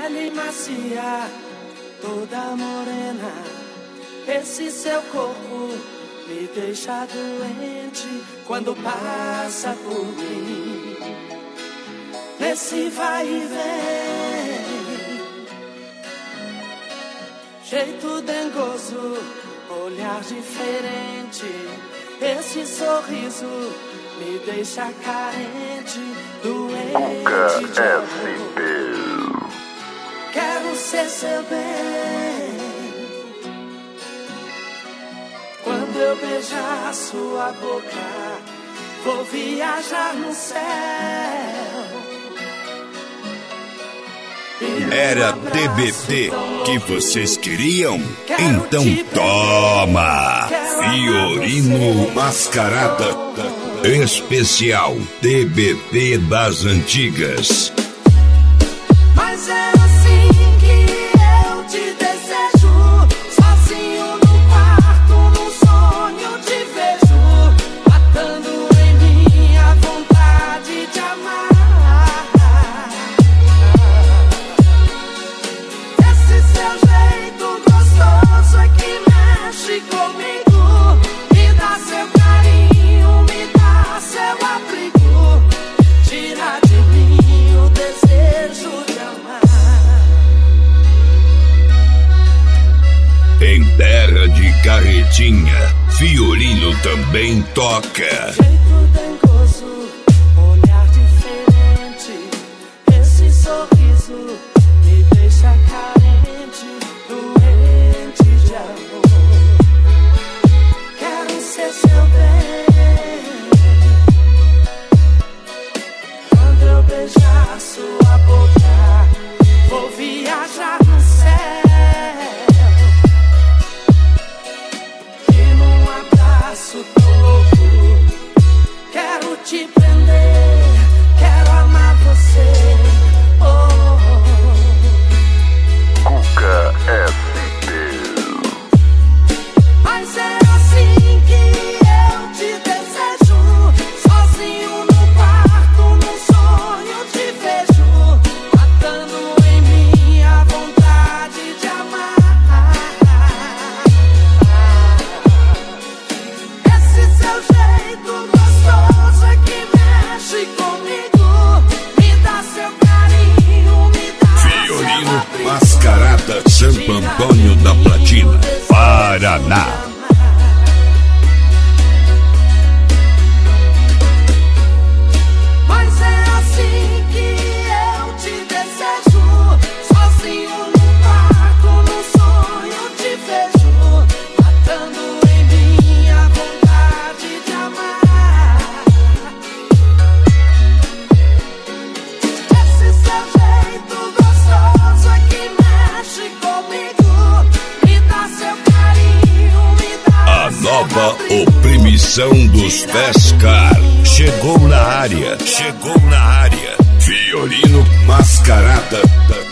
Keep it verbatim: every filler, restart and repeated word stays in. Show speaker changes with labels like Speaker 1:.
Speaker 1: pele macia, toda morena. Esse seu corpo me deixa doente quando passa por mim. Nesse vai e vem, jeito dengoso, olhar diferente. Esse sorriso me deixa carente, doente de amor. Quero ser seu bem. Quando eu beijar sua boca, vou viajar no céu.
Speaker 2: Era D B T que vocês queriam? Então toma! Fiorino Mascarada Especial D B T das Antigas.
Speaker 1: Mas é assim que eu te desejo, sozinho no quarto, num sonho te vejo, matando em mim a vontade de amar. Esse seu jeito gostoso é que mexe comigo, me dá seu carinho, me dá seu abrigo, tira de mim o desejo de amar.
Speaker 2: Em terra de carretinha, Fiorino também toca.
Speaker 1: Jeito dengoso, olhar diferente. Esse sorriso me deixa carente, doente de amor. Quero ser seu bem. Quando eu beijar sua boca, vou viajar no céu. E num abraço tão louco, quero te prender, quero amar você. Oh, oh, oh.
Speaker 3: Cuca S P.
Speaker 1: Mas é assim que eu te desejo, sozinho no quarto, num sonho te vejo, matando em mim a vontade de amar. Esse seu jeito gostoso é que mexe comigo, me dá seu carinho, me dá seu
Speaker 2: Fiorino
Speaker 1: abrigo,
Speaker 2: Mascarada Santo Antônio da Platina, Paraná.
Speaker 1: Mas é assim que eu te desejo, sozinho no quarto, num sonho te vejo, matando em mim a vontade de amar. Esse seu jeito gostoso é que mexe comigo, me dá seu carinho, me dá
Speaker 2: A
Speaker 1: seu
Speaker 2: nova
Speaker 1: abrigo,
Speaker 2: oprimição dos Fescar chegou na área, chegou na área. Fiorino Mascarada